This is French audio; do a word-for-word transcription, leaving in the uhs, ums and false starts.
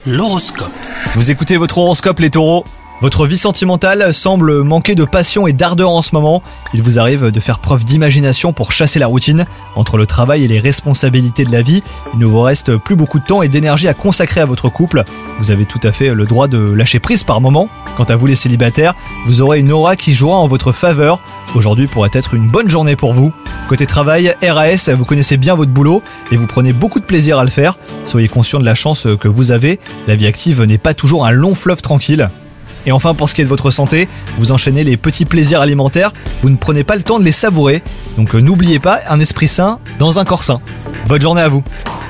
L'horoscope. Vous écoutez votre horoscope les taureaux. Votre vie sentimentale semble manquer de passion et d'ardeur en ce moment. Il vous arrive de faire preuve d'imagination pour chasser la routine. Entre le travail et les responsabilités de la vie, il ne vous reste plus beaucoup de temps et d'énergie à consacrer à votre couple. Vous avez tout à fait le droit de lâcher prise par moment. Quant à vous les célibataires, vous aurez une aura qui jouera en votre faveur. Aujourd'hui pourrait être une bonne journée pour vous. Côté travail, R A S, vous connaissez bien votre boulot et vous prenez beaucoup de plaisir à le faire. Soyez conscient de la chance que vous avez. La vie active n'est pas toujours un long fleuve tranquille. Et enfin, pour ce qui est de votre santé, vous enchaînez les petits plaisirs alimentaires, vous ne prenez pas le temps de les savourer. Donc euh, n'oubliez pas, un esprit sain dans un corps sain. Bonne journée à vous.